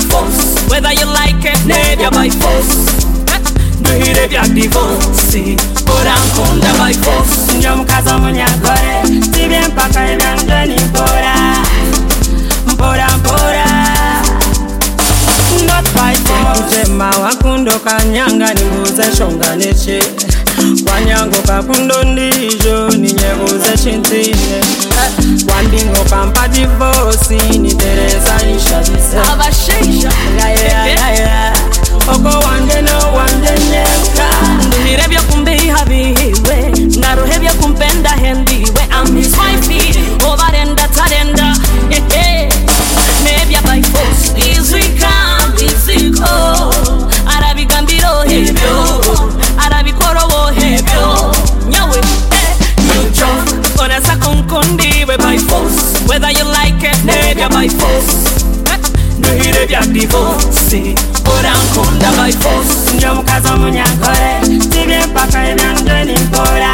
force. Whether you like it, nebya by force. Duhire bya divorce, orankunda by force. Njo mukaza munyagore, sibye mpaka ebyanje ni mpora. Not by force. Jema wakundo kanyanga nimbuze shonga neche. Wanyango kakundo ndijo ninyebuze chintine. Wandingo kampa divorce ni Teresa ishabisa. Abashisha Yeah. Oko wande no wande nyeka. Nduhire byo kumbiha bihiwe, naruhe byo kumpenda hendiwe. I'm his wifey, obarenda tarenda. Nebya by force, easy come, easy go. Arabigambiro hebyo, arabikorowo hebyo. Nyawe, nyujo, onasa konkondiwe by force. Whether you like it, nebya by force. Duhire bya divorce, orankunda by force. Njo mukaza munyagore, sibye mpaka ebyanje ni mpora.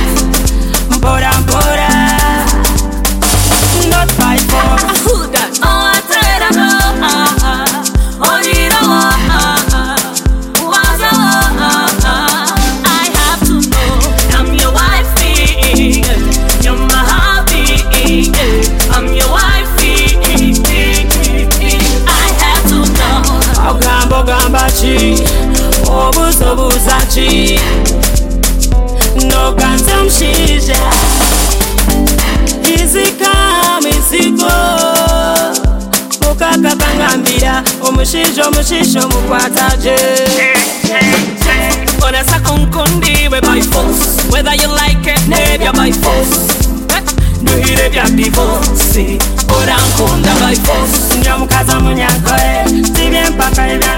Not by force. Who that? Oh, I tell you no. Oh, you know I have to know. I'm your wifey. You're my hubby. I'm your wifey. I have to know. Ogambo gambachi, obuso buzachi. No kantam shisha. Easy come, easy go. Mukaka kangambira, omushisho mukwataje. Onasa konkondiwe by force. Whether you like it, nebya by force. Duhire bya divorce, orankunda by force. Njo mukaza munyagore, sibye mpaka ebyanje